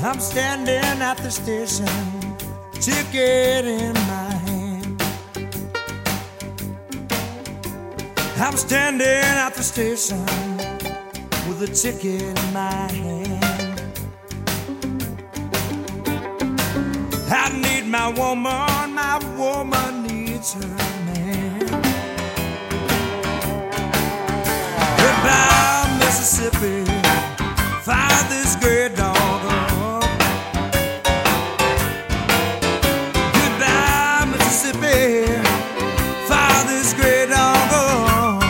I'm standing at the station, ticket in my hand. I'm standing at the station with a ticket in my hand. I need my woman needs her man. Goodbye, Mississippi, find this great dog. Goodbye, Mississippi, find this great dog.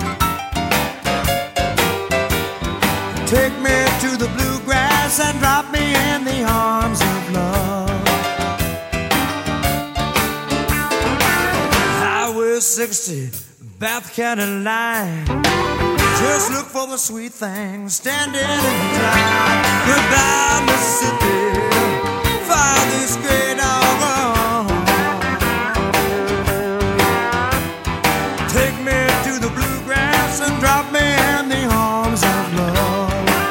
Take me to the bluegrass and drop me in the arms of love. Highway 60, Bath County line. Just look for the sweet thing standing in the dry. Goodbye, Mississippi, find this great dog. Take me to the bluegrass and drop me in the arms of love.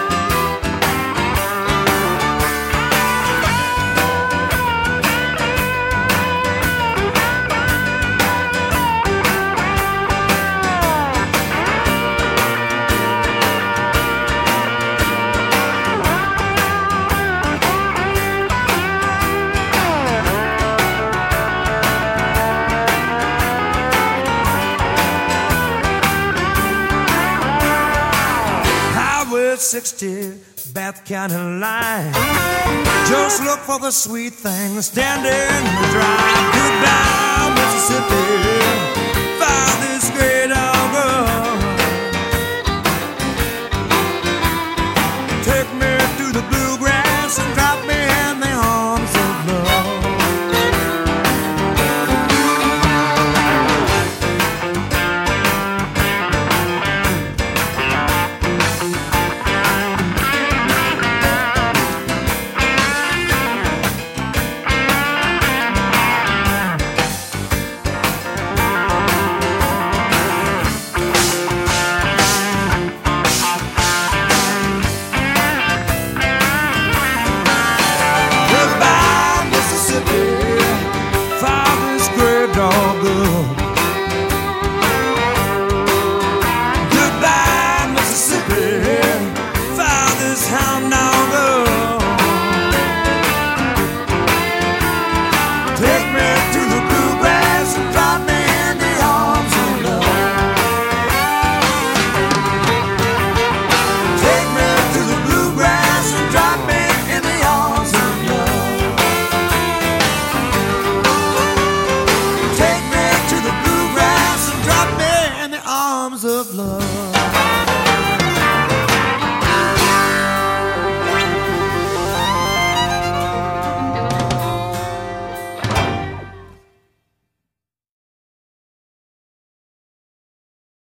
Highway 60, Bath County line. Just look for the sweet thing standing in the dry. Goodbye, Mississippi, find this great dog. Take me to the bluegrass and drop me in the arms of love. Goodbye, Mississippi, find this hound dog. Take me to the bluegrass and drop me in the arms of love. Take me to the bluegrass and drop me in the arms of love. Take me to the bluegrass and drop me in the arms of love.